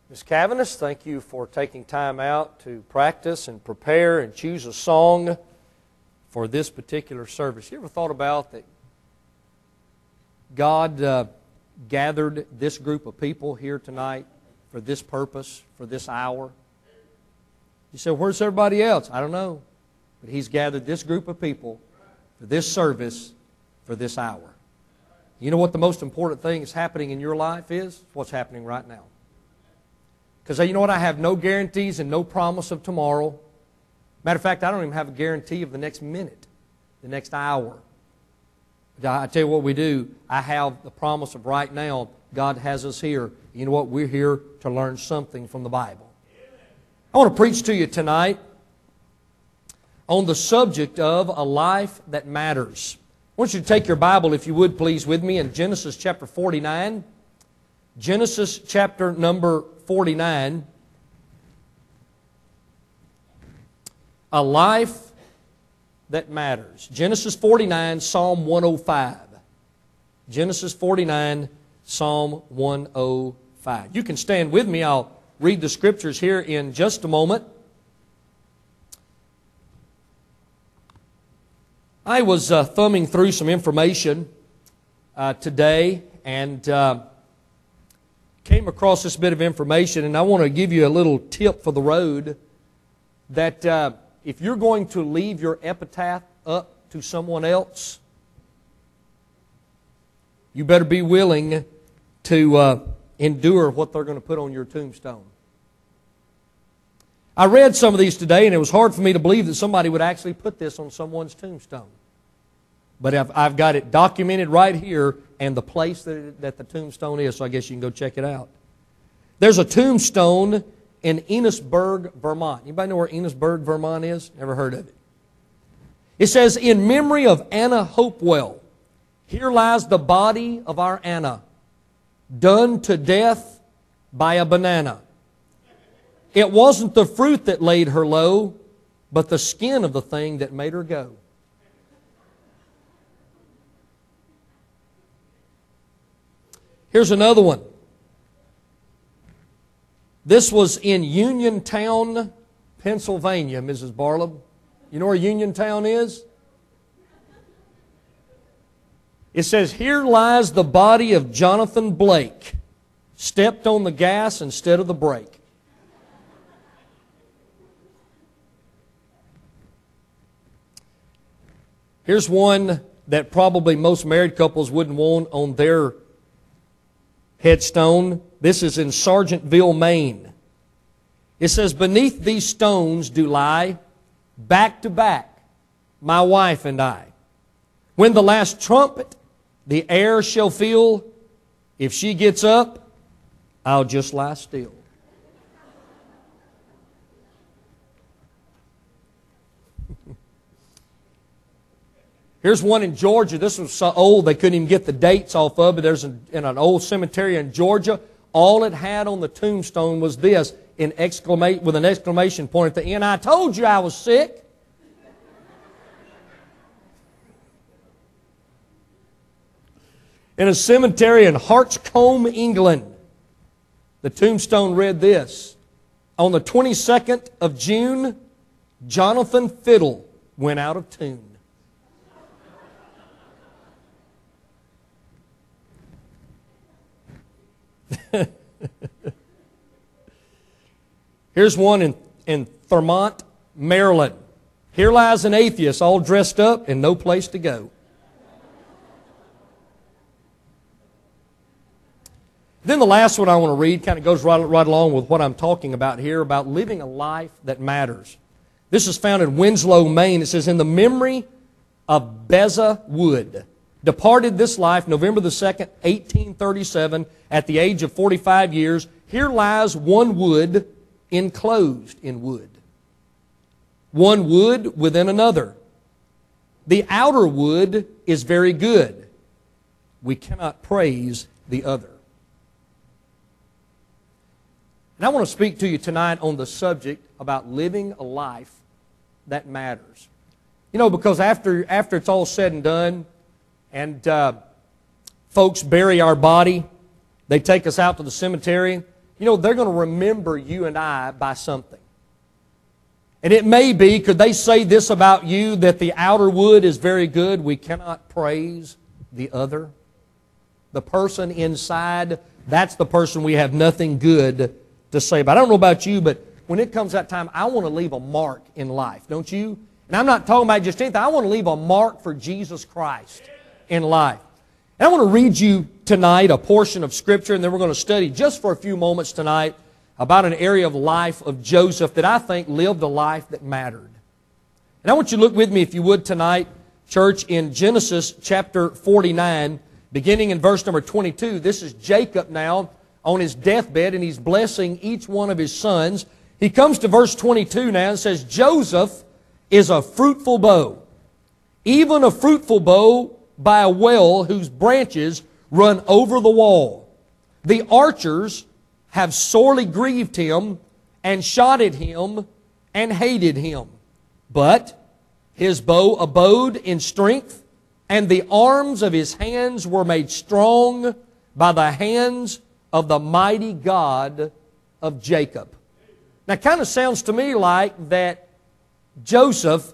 Ms. Cavaness, thank you for taking time out to practice and prepare and choose a song for this particular service. You ever thought about that God gathered this group of people here tonight for this purpose, for this hour? You say, where's everybody else? I don't know. But He's gathered this group of people for this service, for this hour. You know what the most important thing is happening in your life is? What's happening right now. Because you know what? I have no guarantees and no promise of tomorrow. Matter of fact, I don't even have a guarantee of the next minute, the next hour. I tell you what we do. I have the promise of right now. God has us here. You know what? We're here to learn something from the Bible. I want to preach to you tonight on the subject of a life that matters. I want you to take your Bible, if you would, please, with me in Genesis chapter 49. Genesis chapter number 49. A life that matters. Genesis 49, Psalm 105. Genesis 49, Psalm 105. You can stand with me. I'll read the scriptures here in just a moment. I was thumbing through some information today and came across this bit of information, and I want to give you a little tip for the road that if you're going to leave your epitaph up to someone else, you better be willing to endure what they're going to put on your tombstone. I read some of these today, and it was hard for me to believe that somebody would actually put this on someone's tombstone. But I've got it documented right here and the place that the tombstone is, so I guess you can go check it out. There's a tombstone in Enosburg, Vermont. Anybody know where Enosburg, Vermont is? Never heard of it. It says, in memory of Anna Hopewell, here lies the body of our Anna, done to death by a banana. It wasn't the fruit that laid her low, but the skin of the thing that made her go. Here's another one. This was in Uniontown, Pennsylvania, Mrs. Barlub. You know where Uniontown is? It says, here lies the body of Jonathan Blake, stepped on the gas instead of the brake. Here's one that probably most married couples wouldn't want on their headstone. This is in Sargentville, Maine. It says, beneath these stones do lie, back to back, my wife and I. When the last trumpet the air shall fill, if she gets up, I'll just lie still. Here's one in Georgia. This was so old they couldn't even get the dates off of it. There's in an old cemetery in Georgia. All it had on the tombstone was this, with an exclamation point at the end. I told you I was sick. In a cemetery in Hartscombe, England, the tombstone read this. On the 22nd of June, Jonathan Fiddle went out of tune. Here's one in Thurmont, Maryland. Here lies an atheist all dressed up and no place to go. Then the last one I want to read kind of goes right along with what I'm talking about here, about living a life that matters. This is found in Winslow, Maine. It says, in the memory of Beza Wood, departed this life November the 2nd, 1837, at the age of 45 years. Here lies one wood enclosed in wood. One wood within another. The outer wood is very good. We cannot praise the other. And I want to speak to you tonight on the subject about living a life that matters. You know, because after it's all said and done, and folks bury our body, they take us out to the cemetery, you know, they're going to remember you and I by something. And it may be, could they say this about you, that the outer wood is very good, we cannot praise the other? The person inside, that's the person we have nothing good to say about. I don't know about you, but when it comes that time, I want to leave a mark in life, don't you? And I'm not talking about just anything. I want to leave a mark for Jesus Christ in life. And I want to read you tonight a portion of Scripture, and then we're going to study just for a few moments tonight about an area of life of Joseph that I think lived a life that mattered. And I want you to look with me, if you would, tonight, church, in Genesis chapter 49, beginning in verse number 22. This is Jacob now on his deathbed, and he's blessing each one of his sons. He comes to verse 22 now and says, Joseph is a fruitful bow, even a fruitful bow by a well whose branches run over the wall. The archers have sorely grieved him and shot at him and hated him. But his bow abode in strength, and the arms of his hands were made strong by the hands of the mighty God of Jacob. Now, it kind of sounds to me like that Joseph,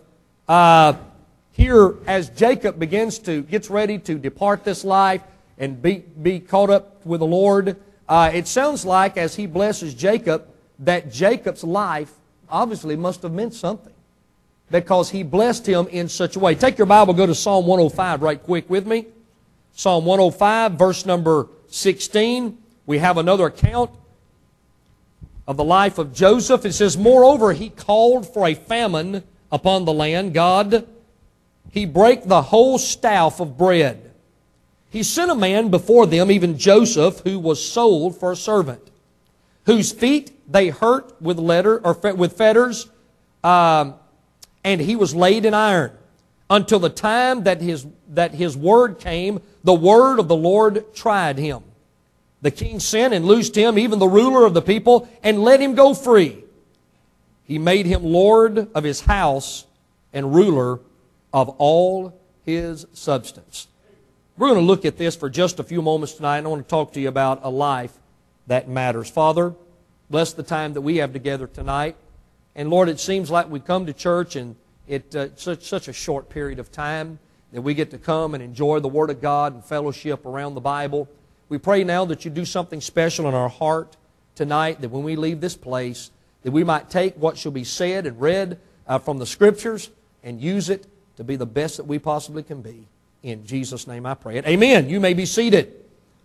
here as Jacob gets ready to depart this life and be caught up with the Lord, it sounds like as he blesses Jacob, that Jacob's life obviously must have meant something, because he blessed him in such a way. Take your Bible, go to Psalm 105 right quick with me. Psalm 105, verse number 16. We have another account of the life of Joseph. It says, Moreover, he called for a famine upon the land. God, he brake the whole staff of bread. He sent a man before them, even Joseph, who was sold for a servant, whose feet they hurt with fetters, and he was laid in iron, until the time that his word came. The word of the Lord tried him. The king sent and loosed him, even the ruler of the people, and let him go free. He made him lord of his house and ruler of all his substance. We're going to look at this for just a few moments tonight, and I want to talk to you about a life that matters. Father, bless the time that we have together tonight. And Lord, it seems like we come to church and it's such a short period of time that we get to come and enjoy the Word of God and fellowship around the Bible. We pray now that you do something special in our heart tonight, that when we leave this place, that we might take what shall be said and read from the Scriptures and use it to be the best that we possibly can be. In Jesus' name I pray it. Amen. You may be seated.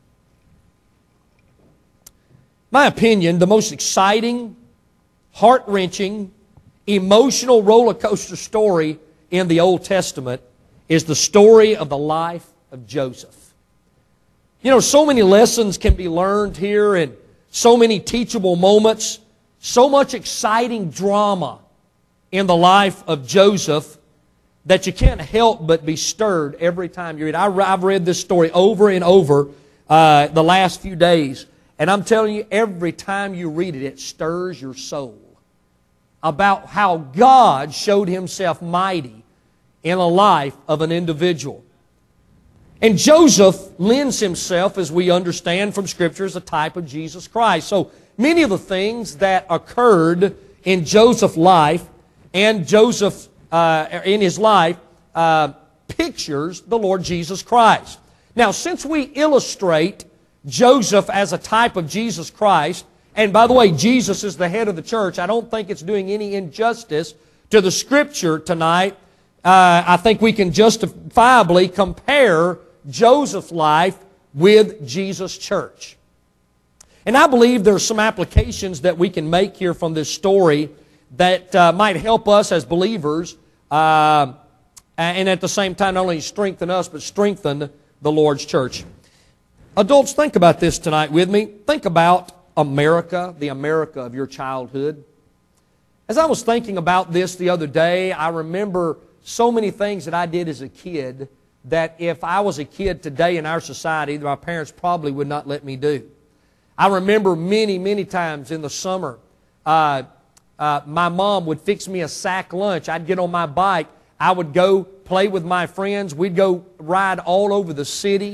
My opinion, the most exciting, heart-wrenching, emotional roller coaster story in the Old Testament is the story of the life of Joseph. You know, so many lessons can be learned here, and so many teachable moments, so much exciting drama in the life of Joseph that you can't help but be stirred every time you read. I've read this story over and over the last few days, and I'm telling you, every time you read it, it stirs your soul about how God showed Himself mighty in the life of an individual. And Joseph lends himself, as we understand from Scripture, as a type of Jesus Christ. So many of the things that occurred in Joseph's life and Joseph in his life pictures the Lord Jesus Christ. Now, since we illustrate Joseph as a type of Jesus Christ, and by the way, Jesus is the head of the church, I don't think it's doing any injustice to the Scripture tonight. I think we can justifiably compare Joseph's life with Jesus' church. And I believe there are some applications that we can make here from this story that might help us as believers and at the same time not only strengthen us, but strengthen the Lord's church. Adults, think about this tonight with me. Think about America, the America of your childhood. As I was thinking about this the other day, I remember so many things that I did as a kid that if I was a kid today in our society, my parents probably would not let me do. I remember many times in the summer, my mom would fix me a sack lunch. I'd get on my bike. I would go play with my friends. We'd go ride all over the city.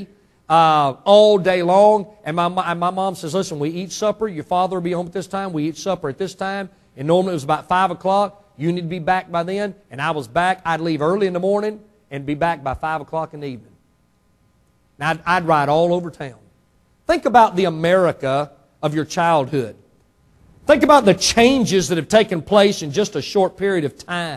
all day long. And my mom says, listen, we eat supper. Your father will be home at this time. We eat supper at this time. And normally it was about 5 o'clock. You need to be back by then. And I was back. I'd leave early in the morning and be back by 5 o'clock in the evening. Now, I'd ride all over town. Think about the America of your childhood. Think about the changes that have taken place in just a short period of time.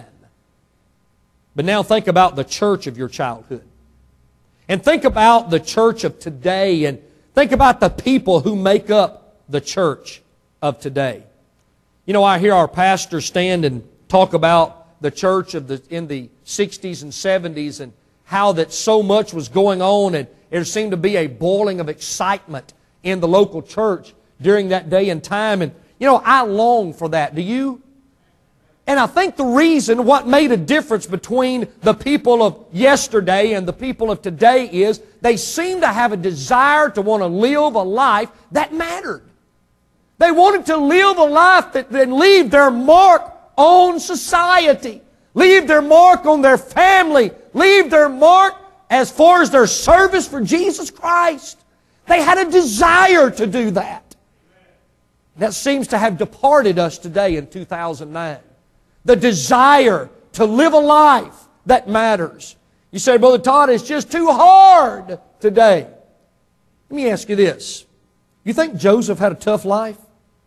But now think about the church of your childhood. And think about the church of today. And think about the people who make up the church of today. You know, I hear our pastor stand and talk about the church in the 60s and 70s and how that so much was going on, and there seemed to be a boiling of excitement in the local church during that day and time. And, you know, I long for that. Do you? And I think the reason what made a difference between the people of yesterday and the people of today is they seem to have a desire to want to live a life that mattered. They wanted to live a life that leave their mark on society, leave their mark on their family, leave their mark as far as their service for Jesus Christ. They had a desire to do that. That seems to have departed us today in 2009. The desire to live a life that matters. You say, Brother Todd, it's just too hard today. Let me ask you this. You think Joseph had a tough life?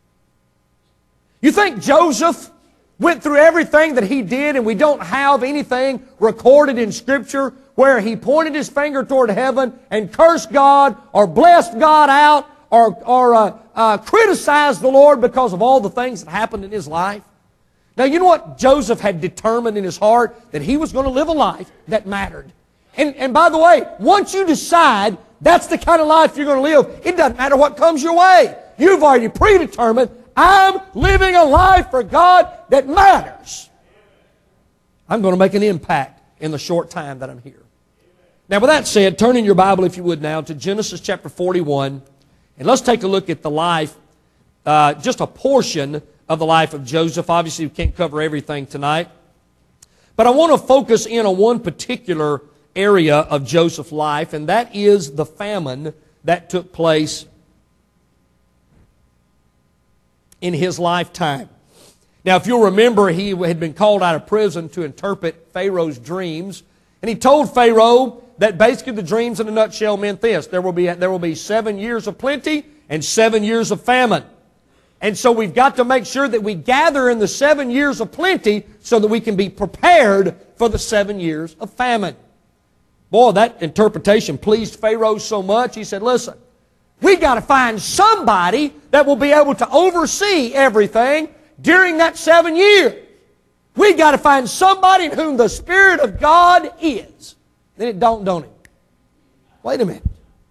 You think Joseph went through everything that he did and we don't have anything recorded in Scripture where he pointed his finger toward heaven and cursed God or blessed God out or criticized the Lord because of all the things that happened in his life? Now, you know what Joseph had determined in his heart? That he was going to live a life that mattered. And by the way, once you decide that's the kind of life you're going to live, it doesn't matter what comes your way. You've already predetermined, I'm living a life for God that matters. I'm going to make an impact in the short time that I'm here. Now, with that said, turn in your Bible, if you would now, to Genesis chapter 41. And let's take a look at the life, just a portion of the life of Joseph. Obviously, we can't cover everything tonight. But I want to focus in on one particular area of Joseph's life, and that is the famine that took place in his lifetime. Now, if you'll remember, he had been called out of prison to interpret Pharaoh's dreams. And he told Pharaoh that basically the dreams in a nutshell meant this. There will be 7 years of plenty and 7 years of famine. And so we've got to make sure that we gather in the 7 years of plenty so that we can be prepared for the 7 years of famine. Boy, that interpretation pleased Pharaoh so much. He said, listen, we got to find somebody that will be able to oversee everything during that 7 years. We got to find somebody in whom the Spirit of God is. Then it dawned on him. Wait a minute.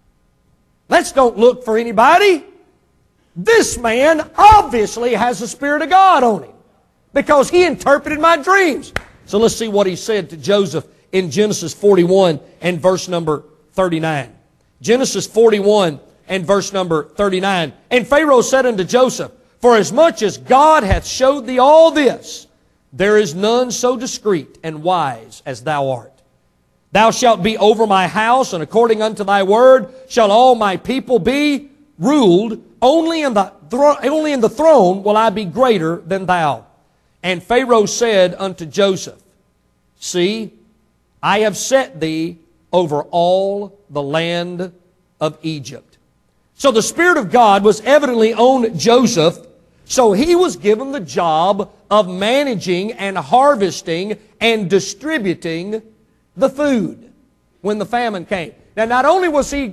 Let's don't look for anybody. This man obviously has the Spirit of God on him because he interpreted my dreams. So let's see what he said to Joseph in Genesis 41 and verse number 39. Genesis 41 and verse number 39. And Pharaoh said unto Joseph, for as much as God hath showed thee all this, there is none so discreet and wise as thou art. Thou shalt be over my house, and according unto thy word shall all my people be ruled. Only in the throne will I be greater than thou. And Pharaoh said unto Joseph, see, I have set thee over all the land of Egypt. So the Spirit of God was evidently on Joseph, so he was given the job of managing and harvesting and distributing the food when the famine came. Now, not only was he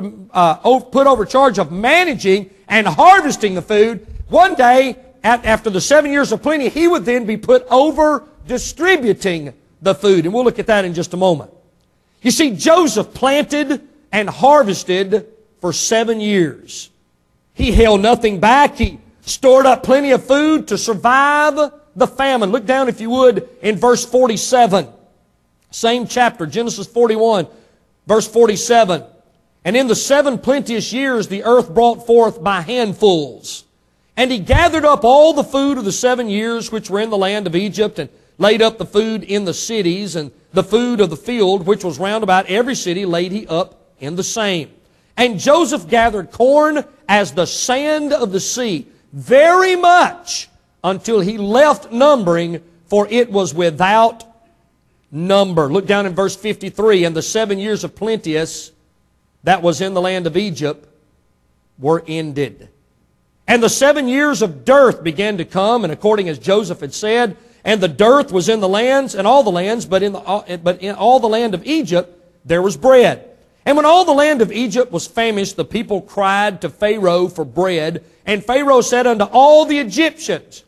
put over charge of managing and harvesting the food, one day, after the 7 years of plenty, he would then be put over distributing the food. And we'll look at that in just a moment. You see, Joseph planted and harvested for 7 years. He held nothing back. He stored up plenty of food to survive the famine. Look down, if you would, in verse 47. Same chapter, Genesis 41, verse 47. And in the 7 plenteous years the earth brought forth by handfuls. And he gathered up all the food of the 7 years which were in the land of Egypt, and laid up the food in the cities, and the food of the field which was round about every city laid he up in the same. And Joseph gathered corn as the sand of the sea, very much, until he left numbering, for it was without number. Look down in verse 53. And the 7 years of plenteous that was in the land of Egypt were ended. And the 7 years of dearth began to come, and according as Joseph had said, and the dearth was in the lands, and all the lands, but in all the land of Egypt there was bread. And when all the land of Egypt was famished, the people cried to Pharaoh for bread. And Pharaoh said unto all the Egyptians,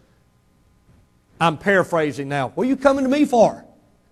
I'm paraphrasing now, what are you coming to me for?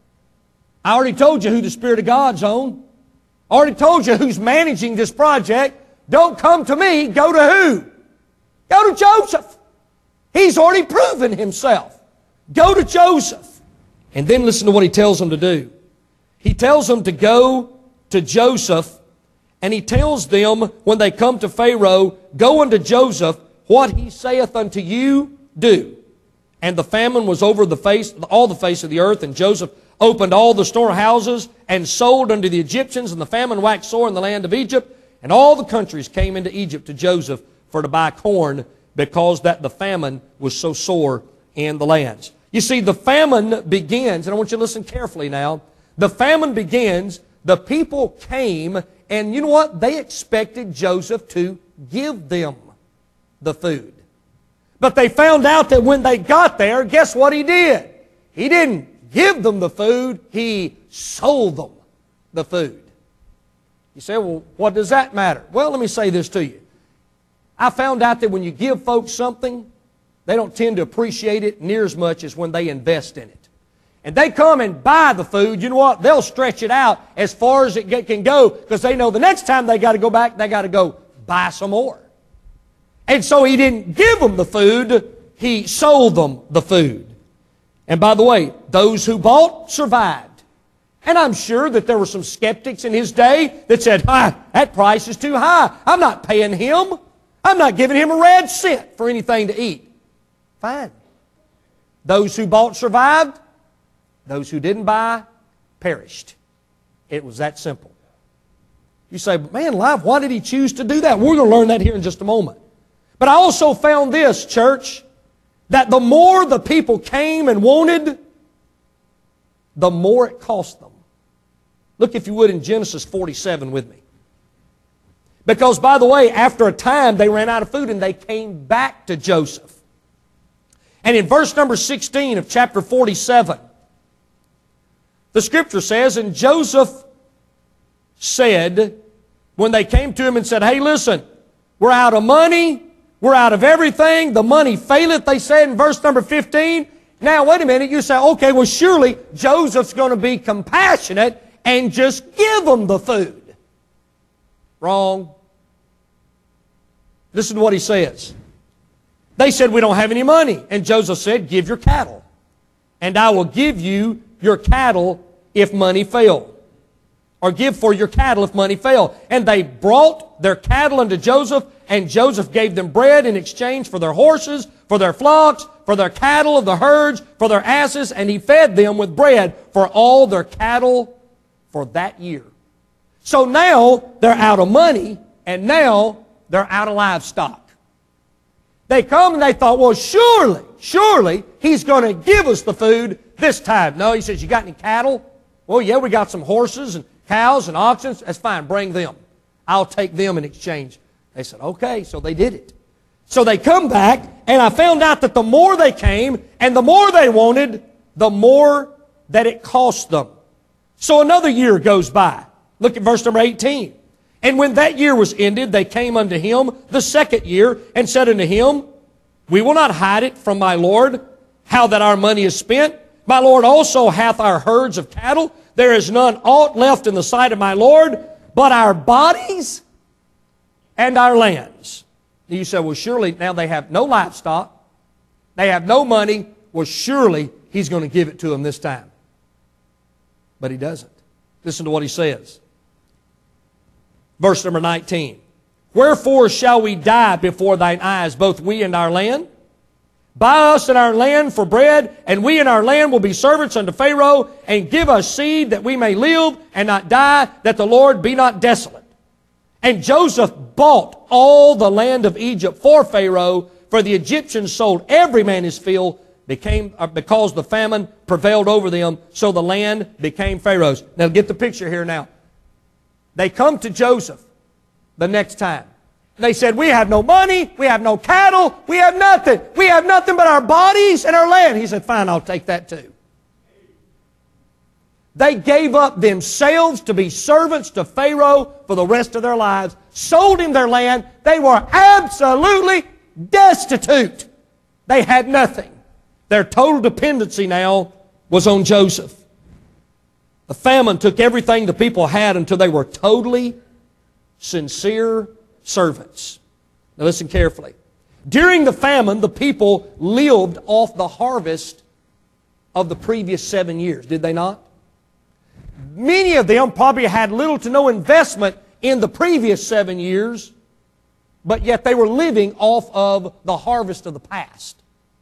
I already told you who the Spirit of God's on. I already told you who's managing this project. Don't come to me, go to who? Go to Joseph. He's already proven himself. Go to Joseph. And then listen to what he tells them to do. He tells them to go to Joseph, and he tells them when they come to Pharaoh, go unto Joseph, what he saith unto you, do. And the famine was over all the face of the earth, and Joseph opened all the storehouses and sold unto the Egyptians, and the famine waxed sore in the land of Egypt, and all the countries came into Egypt to Joseph for to buy corn, because that the famine was so sore in the lands. You see, the famine begins, and I want you to listen carefully now. The famine begins, the people came, and you know what? They expected Joseph to give them the food. But they found out that when they got there, guess what he did? He didn't give them the food, he sold them the food. You say, well, what does that matter? Well, let me say this to you. I found out that when you give folks something, they don't tend to appreciate it near as much as when they invest in it. And they come and buy the food, you know what? They'll stretch it out as far as it can go, because they know the next time they got to go back, they got to go buy some more. And so he didn't give them the food, he sold them the food. And by the way, those who bought survived. And I'm sure that there were some skeptics in his day that said, that price is too high. I'm not paying him. I'm not giving him a red cent for anything to eat. Fine. Those who bought survived. Those who didn't buy perished. It was that simple. You say, man, alive, why did he choose to do that? We're going to learn that here in just a moment. But I also found this, church, that the more the people came and wanted, the more it cost them. Look, if you would, in Genesis 47 with me. Because, by the way, after a time, they ran out of food and they came back to Joseph. And in verse number 16 of chapter 47, the Scripture says, and Joseph said, when they came to him and said, hey, listen, we're out of money, we're out of everything, the money faileth, they said in verse number 15. Now, wait a minute, you say, okay, well, surely Joseph's going to be compassionate and just give them the food. Wrong. Listen to what he says. They said, we don't have any money. And Joseph said, give your cattle, and I will give you your cattle if money fail. Or give for your cattle if money fail. And they brought their cattle unto Joseph, and Joseph gave them bread in exchange for their horses, for their flocks, for their cattle of the herds, for their asses, and he fed them with bread for all their cattle for that year. So now they're out of money, and now they're out of livestock. They come and they thought, well, surely he's going to give us the food this time. No, he says, you got any cattle? Well, yeah, we got some horses and cows and oxen. That's fine, bring them. I'll take them in exchange. They said, okay, so they did it. So they come back, and I found out that the more they came and the more they wanted, the more that it cost them. So another year goes by. Look at verse number 18. And when that year was ended, they came unto him the second year, and said unto him, we will not hide it from my Lord, how that our money is spent. My Lord also hath our herds of cattle. There is none aught left in the sight of my Lord, but our bodies and our lands. You say, well, surely now they have no livestock. They have no money. Well, surely he's going to give it to them this time. But he doesn't. Listen to what he says. Verse number 19. Wherefore shall we die before thine eyes, both we and our land? Buy us and our land for bread, and we and our land will be servants unto Pharaoh, and give us seed that we may live and not die, that the Lord be not desolate. And Joseph bought all the land of Egypt for Pharaoh, for the Egyptians sold every man his field, because the famine prevailed over them, so the land became Pharaoh's. Now get the picture here now. They come to Joseph the next time. They said, we have no money, we have no cattle, we have nothing. We have nothing but our bodies and our land. He said, fine, I'll take that too. They gave up themselves to be servants to Pharaoh for the rest of their lives, sold him their land. They were absolutely destitute. They had nothing. Their total dependency now was on Joseph. The famine took everything the people had until they were totally sincere servants. Now listen carefully. During the famine, the people lived off the harvest of the previous 7 years, did they not? Many of them probably had little to no investment in the previous 7 years, but yet they were living off of the harvest of the past.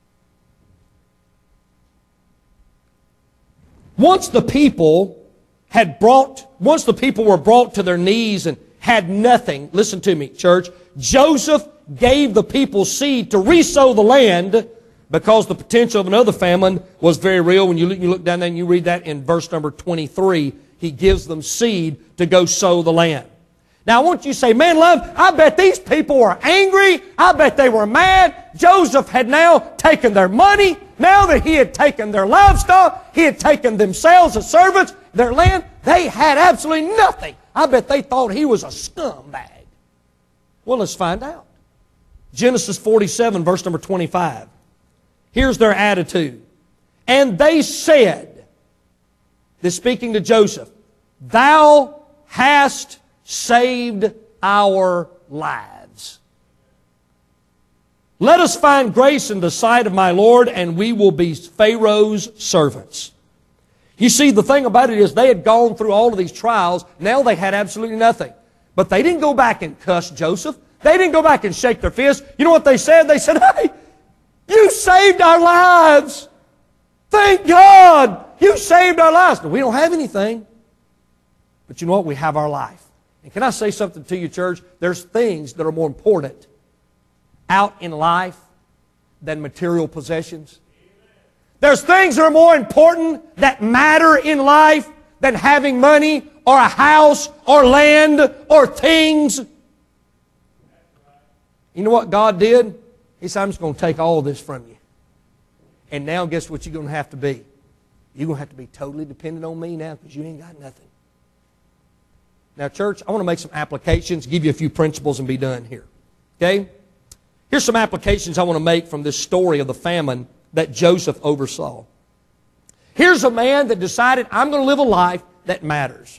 Once the people were brought to their knees and had nothing, listen to me, church, Joseph gave the people seed to resow the land, because the potential of another famine was very real. When you look down there and you read that in verse number 23, he gives them seed to go sow the land. Now I want you to say, man, love, I bet these people were angry. I bet they were mad. Joseph had now taken their money. Now that he had taken their livestock, he had taken themselves as servants, their land, they had absolutely nothing. I bet they thought he was a scumbag. Well, let's find out. Genesis 47, verse number 25. Here's their attitude. And they said, this speaking to Joseph, thou hast saved our lives. Let us find grace in the sight of my Lord, and we will be Pharaoh's servants. You see, the thing about it is they had gone through all of these trials. Now they had absolutely nothing. But they didn't go back and cuss Joseph. They didn't go back and shake their fist. You know what they said? They said, hey, you saved our lives. Thank God. You saved our lives. Now, we don't have anything. But you know what? We have our life. And can I say something to you, church? There's things that are more important out in life than material possessions. There's things that are more important that matter in life than having money or a house or land or things. You know what God did? He said, I'm just going to take all this from you. And now guess what you're going to have to be? You're going to have to be totally dependent on me now because you ain't got nothing. Now, church, I want to make some applications, give you a few principles, and be done here. Okay? Here's some applications I want to make from this story of the famine that Joseph oversaw. Here's a man that decided, I'm going to live a life that matters.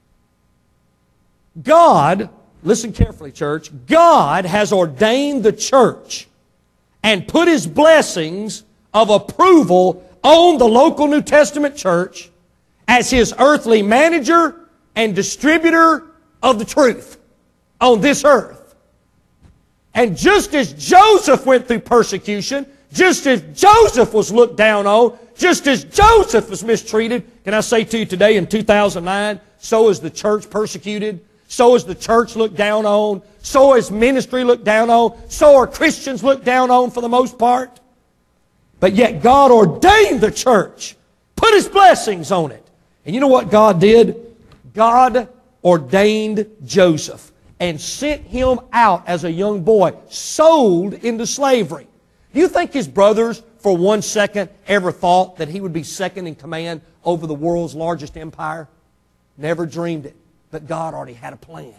God, listen carefully, church, God has ordained the church and put His blessings of approval on the local New Testament church as His earthly manager and distributor of the truth on this earth. And just as Joseph went through persecution, just as Joseph was looked down on, just as Joseph was mistreated, can I say to you today in 2009, so is the church persecuted, so is the church looked down on, so is ministry looked down on, so are Christians looked down on for the most part. But yet God ordained the church, put His blessings on it. And you know what God did? God ordained Joseph and sent him out as a young boy, sold into slavery. Do you think his brothers, for 1 second, ever thought that he would be second in command over the world's largest empire? Never dreamed it. But God already had a plan.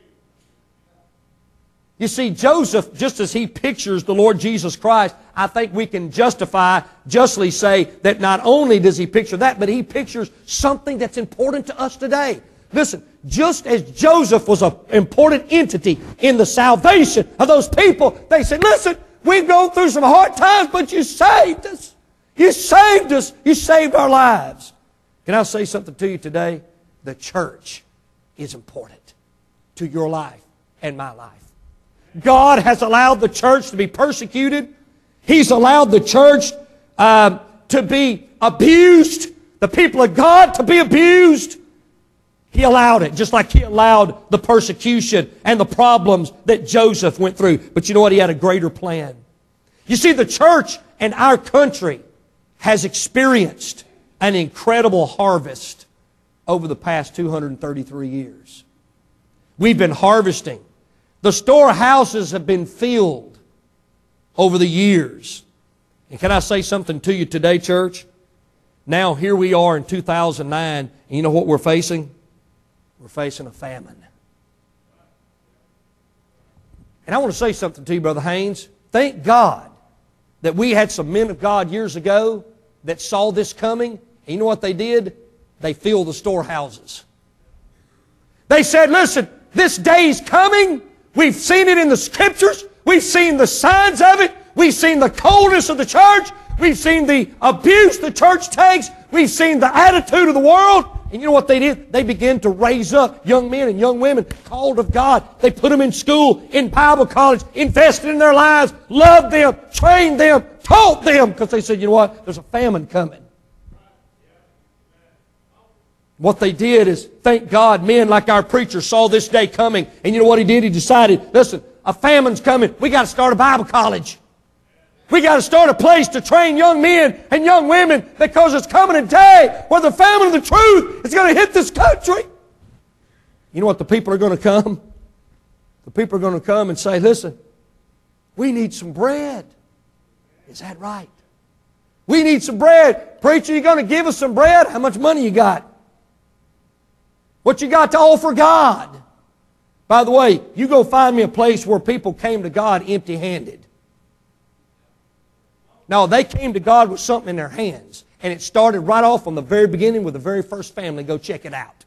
You see, Joseph, just as he pictures the Lord Jesus Christ, I think we can justly say that not only does he picture that, but he pictures something that's important to us today. Listen, just as Joseph was an important entity in the salvation of those people, they said, listen, we've gone through some hard times, but you saved us. You saved us. You saved our lives. Can I say something to you today? The church is important to your life and my life. God has allowed the church to be persecuted. He's allowed the church to be abused. The people of God to be abused. He allowed it, just like He allowed the persecution and the problems that Joseph went through. But you know what? He had a greater plan. You see, the church in our country has experienced an incredible harvest over the past 233 years. We've been harvesting. The storehouses have been filled over the years. And can I say something to you today, church? Now, here we are in 2009, and you know what we're facing? We're facing a famine. And I want to say something to you, Brother Haynes. Thank God that we had some men of God years ago that saw this coming. And you know what they did? They filled the storehouses. They said, listen, this day's coming. We've seen it in the Scriptures. We've seen the signs of it. We've seen the coldness of the church. We've seen the abuse the church takes. We've seen the attitude of the world. And you know what they did? They began to raise up young men and young women called of God. They put them in school, in Bible college, invested in their lives, loved them, trained them, taught them. Because they said, you know what? There's a famine coming. What they did is, thank God, men like our preacher saw this day coming. And you know what he did? He decided, listen, a famine's coming. We got to start a Bible college. We got to start a place to train young men and young women, because it's coming a day where the famine of the truth is going to hit this country. You know what the people are going to come? The people are going to come and say, listen, we need some bread. Is that right? We need some bread. Preacher, you going to give us some bread? How much money you got? What you got to offer God? By the way, you go find me a place where people came to God empty-handed. No, they came to God with something in their hands. And it started right off from the very beginning with the very first family. Go check it out.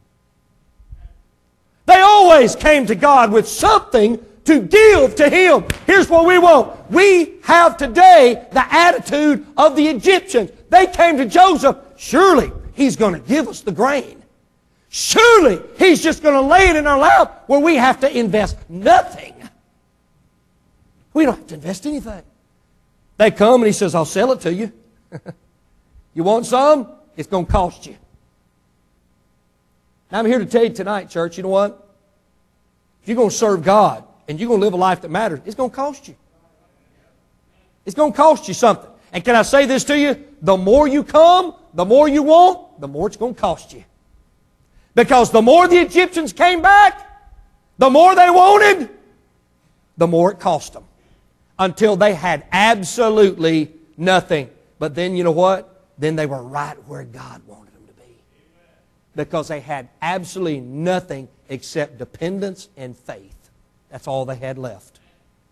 They always came to God with something to give to Him. Here's what we want. We have today the attitude of the Egyptians. They came to Joseph. Surely He's going to give us the grain. Surely He's just going to lay it in our lap where we have to invest nothing. We don't have to invest anything. They come and He says, I'll sell it to you. You want some? It's going to cost you. Now, I'm here to tell you tonight, church, you know what? If you're going to serve God and you're going to live a life that matters, it's going to cost you. It's going to cost you something. And can I say this to you? The more you come, the more you want, the more it's going to cost you. Because the more the Egyptians came back, the more they wanted, the more it cost them. Until they had absolutely nothing. But then, you know what? Then they were right where God wanted them to be. Because they had absolutely nothing except dependence and faith. That's all they had left.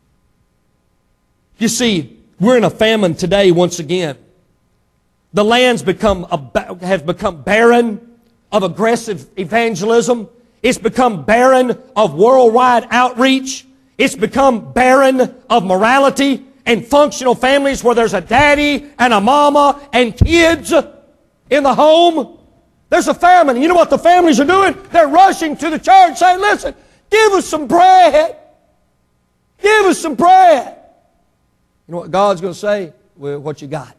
You see, we're in a famine today once again. The land's has become barren of aggressive evangelism. It's become barren of worldwide outreach. It's become barren of morality and functional families where there's a daddy and a mama and kids in the home. There's a famine. You know what the families are doing? They're rushing to the church saying, listen, give us some bread. Give us some bread. You know what God's going to say? Well, what you got?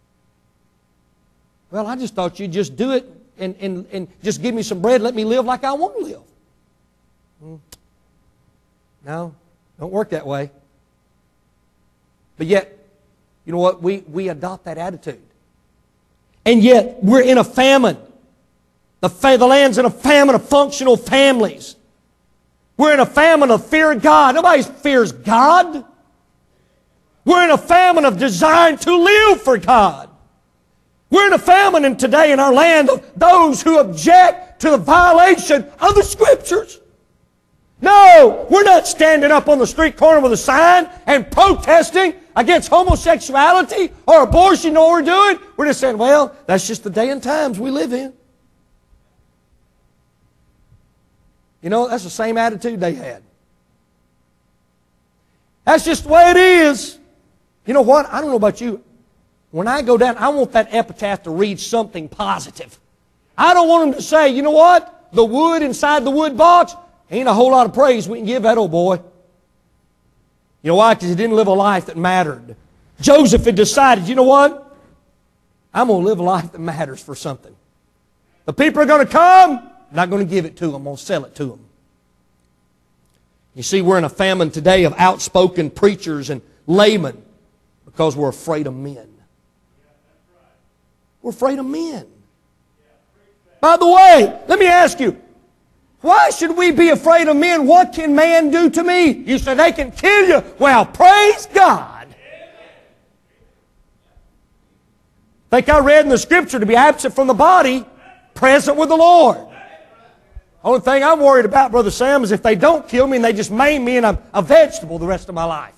Well, I just thought you'd just do it and just give me some bread and let me live like I want to live. No. Don't work that way. But yet, you know what? We adopt that attitude. And yet, we're in a famine. The land's in a famine of functional families. We're in a famine of fear of God. Nobody fears God. We're in a famine of desiring to live for God. We're in a famine today in our land of those who object to the violation of the Scriptures. No, we're not standing up on the street corner with a sign and protesting against homosexuality or abortion. You know what we're doing? We're just saying, well, that's just the day and times we live in. You know, that's the same attitude they had. That's just the way it is. You know what? I don't know about you. When I go down, I want that epitaph to read something positive. I don't want them to say, you know what? The wood inside the wood box, ain't a whole lot of praise we can give that old boy. You know why? Because he didn't live a life that mattered. Joseph had decided, you know what? I'm going to live a life that matters for something. The people are going to come. I'm not going to give it to them. I'm going to sell it to them. You see, we're in a famine today of outspoken preachers and laymen because we're afraid of men. We're afraid of men. By the way, let me ask you, why should we be afraid of men? What can man do to me? You say they can kill you. Well, praise God. I think I read in the Scripture to be absent from the body, present with the Lord. Only thing I'm worried about, Brother Sam, is if they don't kill me and they just maim me and I'm a vegetable the rest of my life.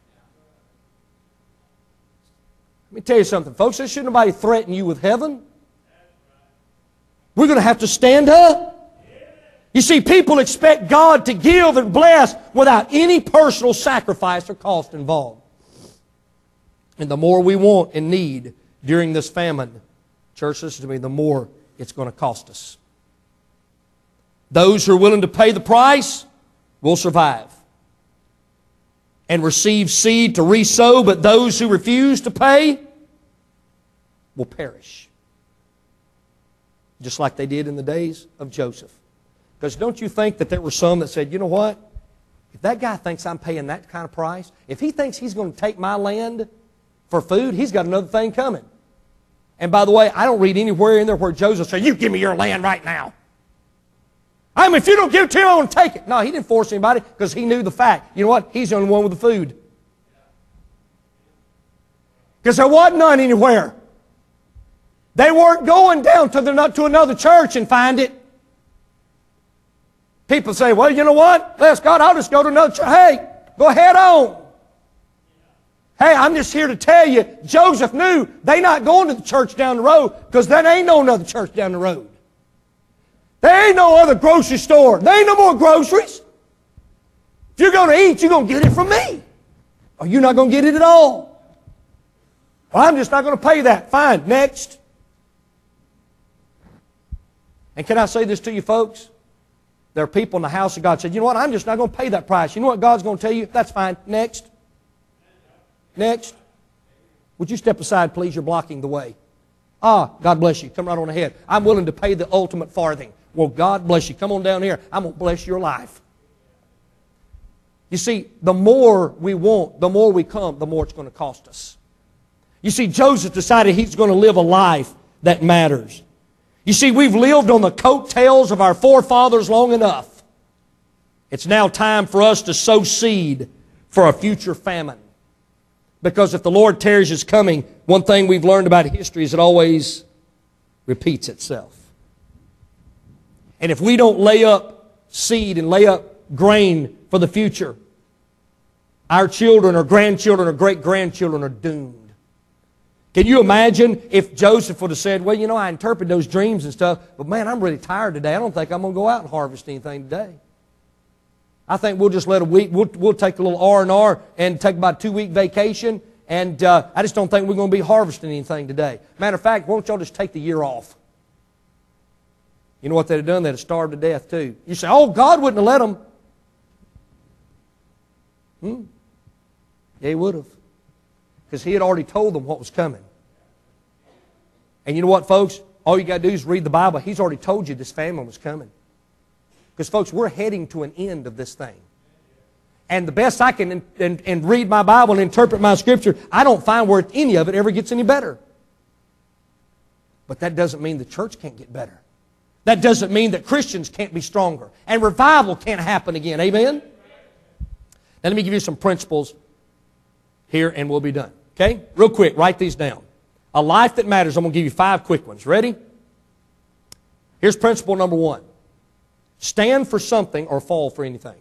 Let me tell you something, folks. There shouldn't nobody threaten you with heaven. We're going to have to stand up. You see, people expect God to give and bless without any personal sacrifice or cost involved. And the more we want and need during this famine, church, listen to me, the more it's going to cost us. Those who are willing to pay the price will survive and receive seed to re-sow, but those who refuse to pay will perish. Just like they did in the days of Joseph. Because don't you think that there were some that said, you know what? If that guy thinks I'm paying that kind of price, if he thinks he's going to take my land for food, he's got another thing coming. And by the way, I don't read anywhere in there where Joseph said, you give me your land right now. I mean, if you don't give it to him, I'm going to take it. No, he didn't force anybody because he knew the fact. You know what? He's the only one with the food. Because there wasn't none anywhere. They weren't going down to another church and find it. People say, well, you know what? Bless God, I'll just go to another church. Hey, go ahead on. Hey, I'm just here to tell you, Joseph knew they're not going to the church down the road because there ain't no other church down the road. There ain't no other grocery store. There ain't no more groceries. If you're going to eat, you're going to get it from me. Or you're not going to get it at all. Well, I'm just not going to pay that. Fine, next. And can I say this to you folks? There are people in the house of God said, you know what, I'm just not going to pay that price. You know what God's going to tell you? That's fine. Next. Next. Would you step aside, please? You're blocking the way. God bless you. Come right on ahead. I'm willing to pay the ultimate farthing. Well, God bless you. Come on down here. I'm going to bless your life. You see, the more we want, the more we come, the more it's going to cost us. You see, Joseph decided he's going to live a life that matters. You see, we've lived on the coattails of our forefathers long enough. It's now time for us to sow seed for a future famine. Because if the Lord tarries His coming, one thing we've learned about history is it always repeats itself. And if we don't lay up seed and lay up grain for the future, our children or grandchildren or great-grandchildren are doomed. Can you imagine if Joseph would have said, well, you know, I interpret those dreams and stuff, but man, I'm really tired today. I don't think I'm going to go out and harvest anything today. I think we'll just let a week, we'll take a little R&R and take about a 2-week vacation, and I just don't think we're going to be harvesting anything today. Matter of fact, why don't y'all just take the year off? You know what they'd have done? They'd have starved to death too. You say, oh, God wouldn't have let them. Yeah, He would have. Because He had already told them what was coming. And you know what, folks? All you got to do is read the Bible. He's already told you this famine was coming. Because, folks, we're heading to an end of this thing. And the best I can and read my Bible and interpret my Scripture, I don't find where any of it ever gets any better. But that doesn't mean the church can't get better. That doesn't mean that Christians can't be stronger. And revival can't happen again. Amen? Now, let me give you some principles here and we'll be done. Okay? Real quick, write these down. A life that matters. I'm going to give you 5 quick ones. Ready? Here's principle number 1. Stand for something or fall for anything.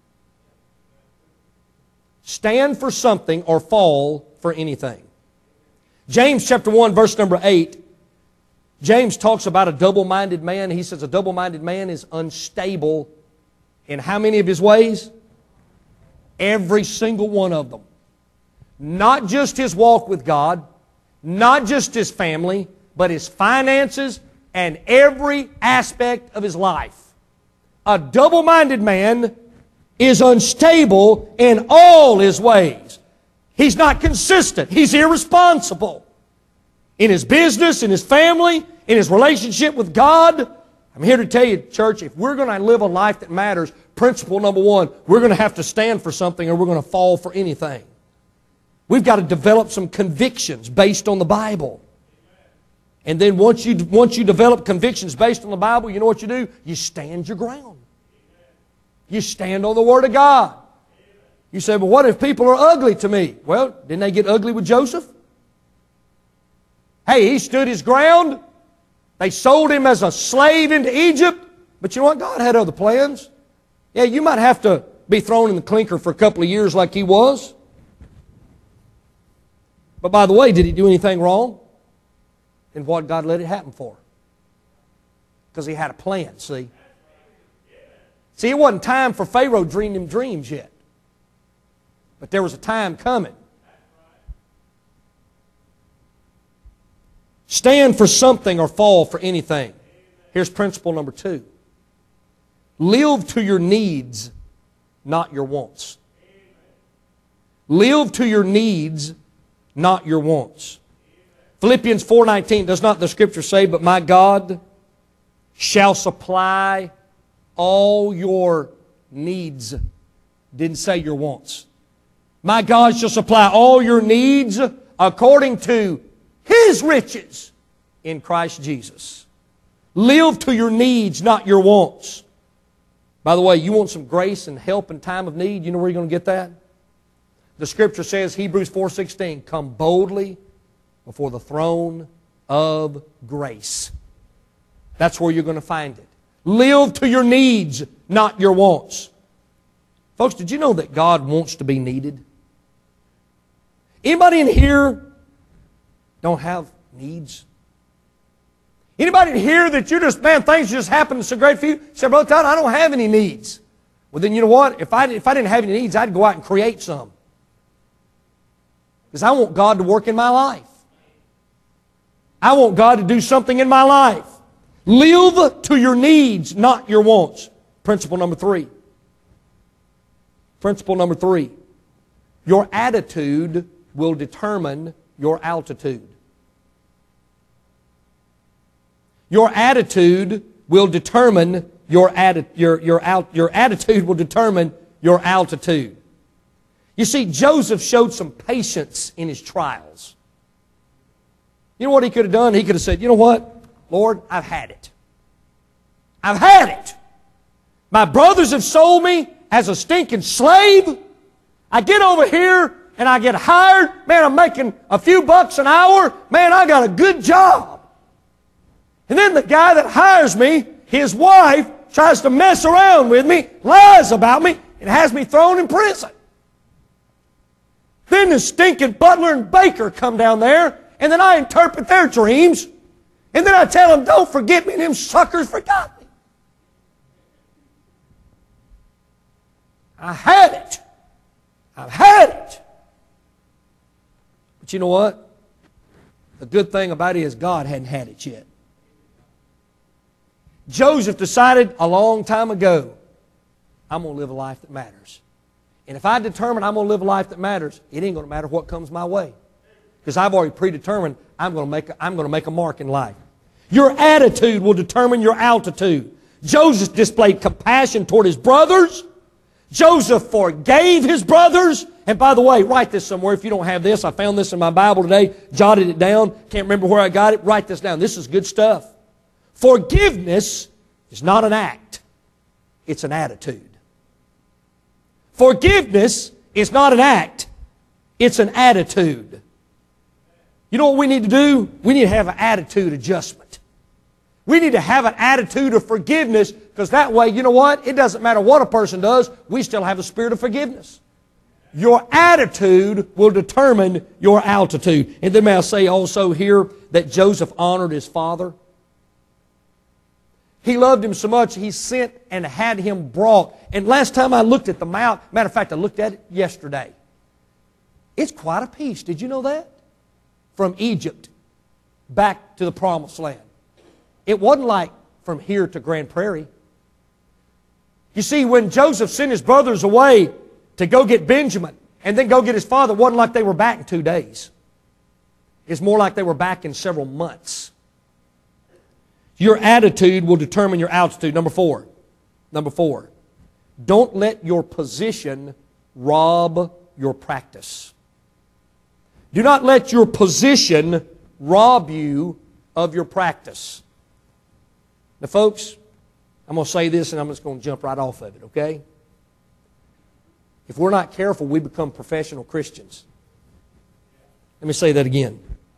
Stand for something or fall for anything. James chapter 1, verse number 8. James talks about a double-minded man. He says a double-minded man is unstable in how many of his ways? Every single one of them. Not just his walk with God, not just his family, but his finances and every aspect of his life. A double-minded man is unstable in all his ways. He's not consistent. He's irresponsible. In his business, in his family, in his relationship with God. I'm here to tell you, church, if we're going to live a life that matters, principle number one, we're going to have to stand for something or we're going to fall for anything. We've got to develop some convictions based on the Bible. And then once you develop convictions based on the Bible, you know what you do? You stand your ground. You stand on the Word of God. You say, well, what if people are ugly to me? Well, didn't they get ugly with Joseph? Hey, he stood his ground. They sold him as a slave into Egypt. But you know what? God had other plans. Yeah, you might have to be thrown in the clinker for a couple of years like he was. But by the way, did he do anything wrong? And what God let it happen for? Because he had a plan, see? See, it wasn't time for Pharaoh to dream them dreams yet. But there was a time coming. Stand for something or fall for anything. Here's principle number 2. Live to your needs, not your wants. Live to your needs, not your wants. Philippians 4:19, does not the Scripture say, but my God shall supply all your needs. Didn't say your wants. My God shall supply all your needs according to His riches in Christ Jesus. Live to your needs, not your wants. By the way, you want some grace and help in time of need? You know where you're going to get that? The Scripture says, Hebrews 4:16, come boldly before the throne of grace. That's where you're going to find it. Live to your needs, not your wants. Folks, did you know that God wants to be needed? Anybody in here don't have needs? Anybody in here that you just, man, things just happen so great for you? Say, Brother Todd, I don't have any needs. Well, then you know what? If I didn't have any needs, I'd go out and create some. Because I want God to work in my life. I want God to do something in my life. Live to your needs, not your wants. Principle number 3. Principle number 3. Your attitude will determine your altitude. Your attitude will determine your attitude will determine your altitude. You see, Joseph showed some patience in his trials. You know what he could have done? He could have said, you know what? Lord, I've had it. I've had it. My brothers have sold me as a stinking slave. I get over here and I get hired. Man, I'm making a few bucks an hour. Man, I got a good job. And then the guy that hires me, his wife, tries to mess around with me, lies about me, and has me thrown in prison. Then the stinking butler and baker come down there, and then I interpret their dreams, and then I tell them, don't forget me, and them suckers forgot me. I had it. I've had it. But you know what? The good thing about it is God hadn't had it yet. Joseph decided a long time ago, I'm going to live a life that matters. And if I determine I'm going to live a life that matters, it ain't going to matter what comes my way. Because I've already predetermined I'm going to make a mark in life. Your attitude will determine your altitude. Joseph displayed compassion toward his brothers. Joseph forgave his brothers. And by the way, write this somewhere. If you don't have this, I found this in my Bible today, jotted it down. Can't remember where I got it. Write this down. This is good stuff. Forgiveness is not an act. It's an attitude. Forgiveness is not an act. It's an attitude. You know what we need to do? We need to have an attitude adjustment. We need to have an attitude of forgiveness, because that way, you know what? It doesn't matter what a person does, we still have a spirit of forgiveness. Your attitude will determine your altitude. And then may I say also here that Joseph honored his father. He loved him so much, he sent and had him brought. And last time I looked at the mount, matter of fact, I looked at it yesterday. It's quite a piece. Did you know that? From Egypt back to the Promised Land. It wasn't like from here to Grand Prairie. You see, when Joseph sent his brothers away to go get Benjamin and then go get his father, it wasn't like they were back in 2 days. It's more like they were back in several months. Your attitude will determine your altitude. Number four. Don't let your position rob your practice. Do not let your position rob you of your practice. Now, folks, I'm going to say this and I'm just going to jump right off of it, okay? If we're not careful, we become professional Christians. Let me say that again.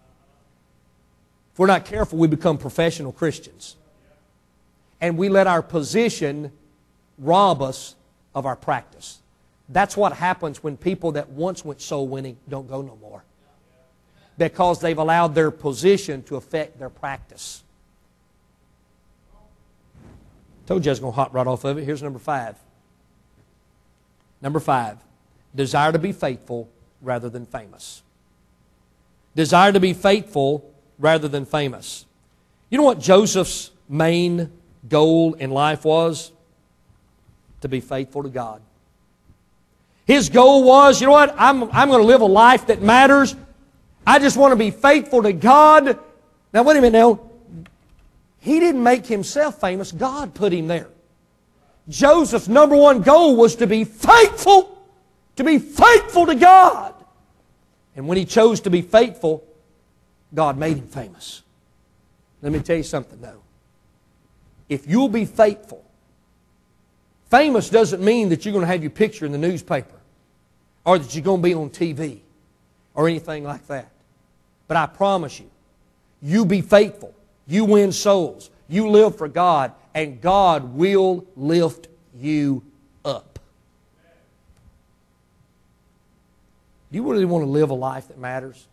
If we're not careful, we become professional Christians. And we let our position rob us of our practice. That's what happens when people that once went soul winning don't go no more. Because they've allowed their position to affect their practice. Told you I was going to hop right off of it. Here's number 5. Number 5. Desire to be faithful rather than famous. Desire to be faithful rather than famous. You know what Joseph's main goal in life was? To be faithful to God. His goal was, you know what, I'm going to live a life that matters. I just want to be faithful to God. Now, wait a minute now. He didn't make himself famous. God put him there. Joseph's number one goal was to be faithful. To be faithful to God. And when he chose to be faithful, God made him famous. Let me tell you something though. If you'll be faithful, famous doesn't mean that you're going to have your picture in the newspaper or that you're going to be on TV or anything like that. But I promise you, you be faithful. You win souls. You live for God, and God will lift you up. Do you really want to live a life that matters?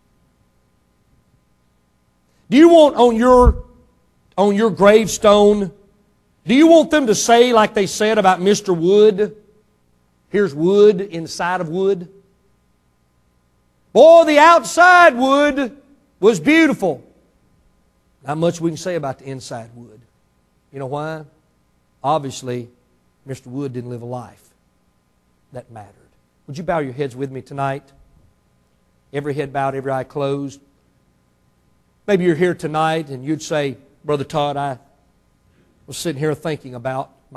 Do you want on your gravestone, do you want them to say like they said about Mr. Wood? Here's wood inside of wood. Boy, the outside wood was beautiful. Not much we can say about the inside wood. You know why? Obviously, Mr. Wood didn't live a life that mattered. Would you bow your heads with me tonight? Every head bowed, every eye closed. Maybe you're here tonight and you'd say, Brother Todd, I was sitting here thinking about